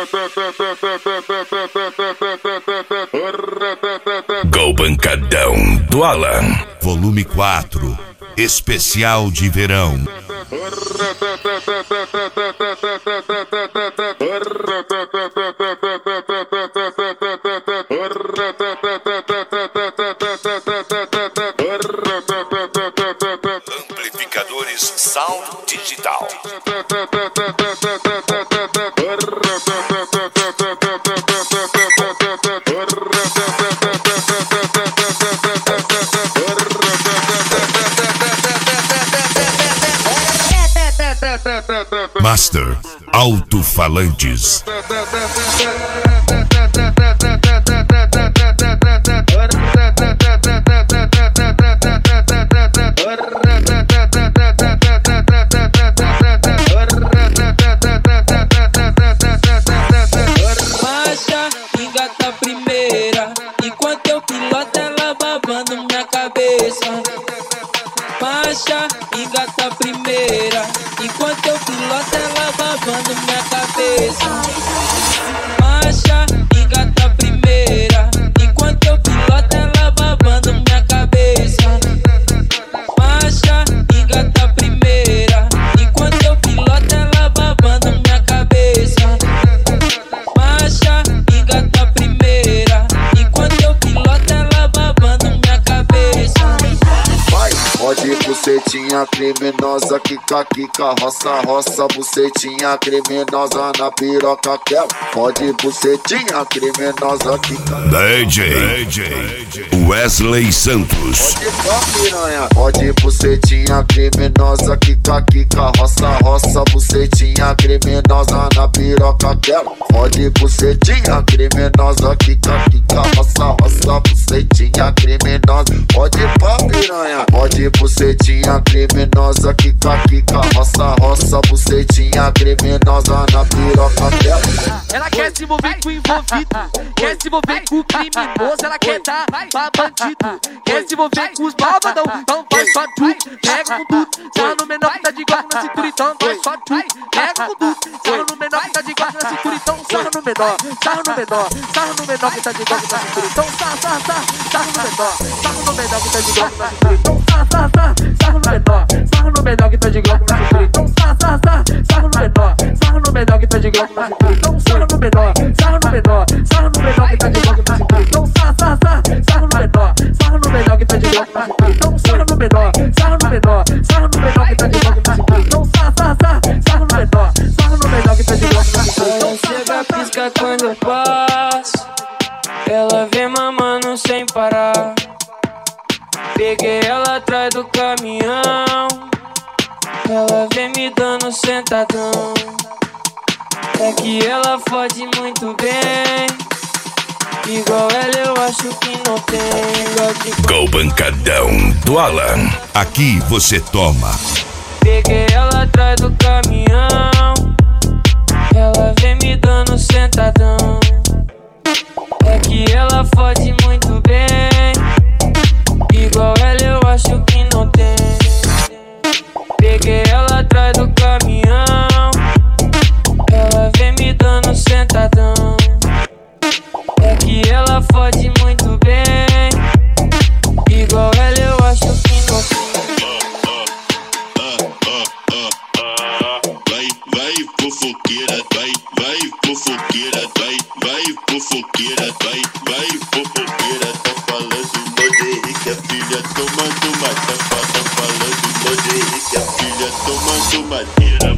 Go Pancadão do Alan. Volume 4, especial de verão. Amplificadores Sound Digital. Master Alto-Falantes. Marcha, engata a primeira, enquanto eu piloto ela babando minha cabeça. Marcha, engata a primeira, enquanto eu piloto ela babando minha cabeça. Marcha, engata a primeira, enquanto eu piloto ela babando minha cabeça. Marcha, engata a primeira, enquanto eu piloto ela babando minha cabeça. Marcha, engata a primeira, enquanto eu piloto ela babando minha cabeça. Vai, pode bucetinha criminosa, quica, roça, roça, bucetinha criminosa na piroca, quer. Pode bucetinha criminosa, quica. DJ Wesley Santos. Pode piranha, pode bucetinha criminosa, quica, roça, roça, bucetinha criminosa na piroca, quer. Pode bucetinha criminosa, quica, roça, roça, bucetinha criminosa. Pode pá piranha, pode bucetinha criminosa, quica, roça, roça, bucetinha criminosa na piroca dela. Ela quer se envolver com o envolvido, quer se envolver com o criminoso, ela quer dar pra bandido, quer se envolver com os malvadão, então vai só tu, pega com tudo, sarra no menor que tá de glock na cintura, então vai só tu, pega com tudo, sarra no menor que tá de glock na cintura, então sarra no menor, sarra no menor, sarra no menor que tá de glock na cintura, então sarra no menor, sarra no menor que tá de glock na cintura, então sarra no menor, sarra no menor que tá de glock na cintura, então sarra no menor, sarra no menor que tá de glock na cintura, então sarra no menor, sarra no menor, sarra no menor que tá de glock na cintura, então sarra no menor, sarra no menor que tá de glock na cintura, então sarra no menor, sarra no menor, sarra no menor que tá de glock na cintura, então sarra no menor, sarra no menor que tá de glock na cintura. Ela chega, pisca quando eu passo, ela vem mamando sem parar. Peguei ela atrás do caminhão, ela vem me dando sentadão. É que ela fode muito bem, igual ela eu acho que não tem. Go Pancadão do Alan. Aqui você toma. Peguei ela atrás do caminhão, ela vem me dando sentadão. É que ela fode muito bem, igual ela eu acho que não tem. Peguei ela atrás do caminhão, ela vem me dando sentadão. É que ela fode muito bem, igual ela eu acho que não tem. Vai fofoqueira, vai fofoqueira, vai fofoqueira, vai fofoqueira. Tá falando Moderi que a filha tomando uma, tá falando Moderi que a filha tomando madeira.